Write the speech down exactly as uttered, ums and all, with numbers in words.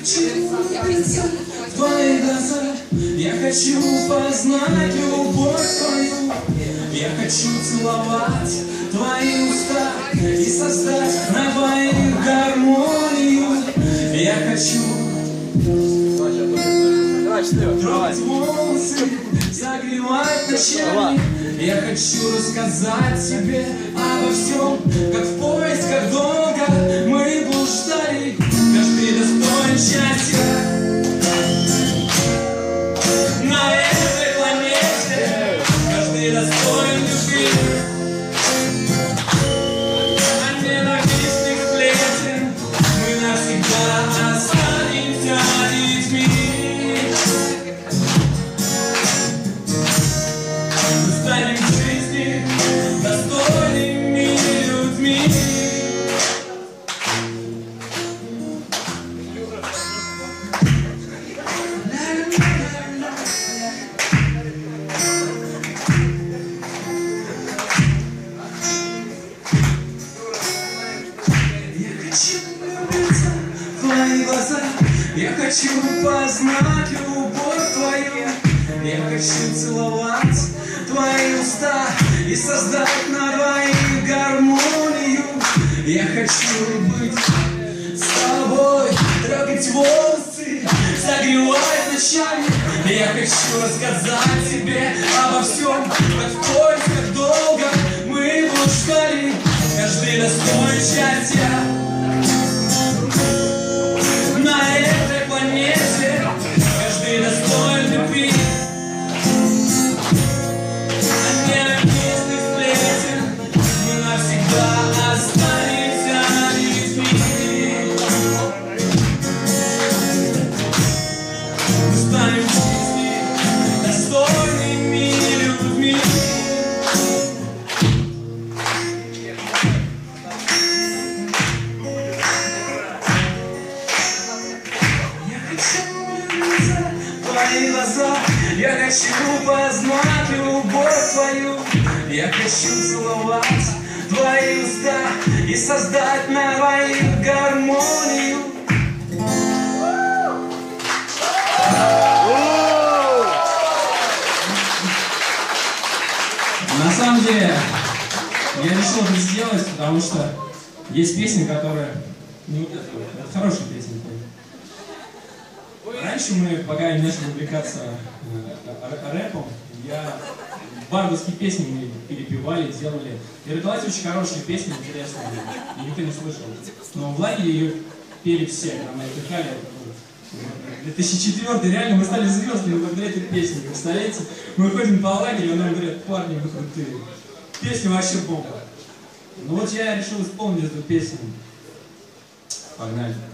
хочу влюбиться в твои глаза, я хочу познать любовь твою, я хочу целовать твои уста и создать на двоих гармонию. Я хочу трогать волосы, согревать ночами. Я хочу рассказать тебе обо всем, как в поисках долго мы блуждали. Каждый достоин счастья на этой планете, каждый достоин любви. От ненавистных сплетен мы навсегда останемся детьми. Мы станем в жизни достойными людьми. Я хочу познать любовь твою, я хочу целовать твои уста и создать на двоих гармонию. Я хочу быть с тобой, трогать волосы, согревать ночами. Я хочу рассказать тебе обо всем, как в поисках долго мы блуждали. Каждый достоин счастья на этой планете, каждый достоин любви. От ненавистных сплетен мы навсегда останемся детьми. Мы станем в жизни достойными людьми. Твои глаза, я хочу познать любовь твою, я хочу целовать твои уста и создать на двоих гармонию. На самом деле, я решил это сделать, потому что есть песни, которые... Ну, это хорошие песни. Раньше мы, пока я не начал увлекаться э, рэпом, я бардовские песни мы перепевали, делали. И родилась очень хорошая песня, интересная, и никто не слышал. Но в лагере ее пели все, когда мы отдыхали. две тысячи четвёртый, реально мы стали звездами благодаря этой песне. Представляете? Мы ходим по лагерю, и нам говорят: парни, вы крутые. Песня вообще бомба. Ну вот я решил исполнить эту песню. Погнали.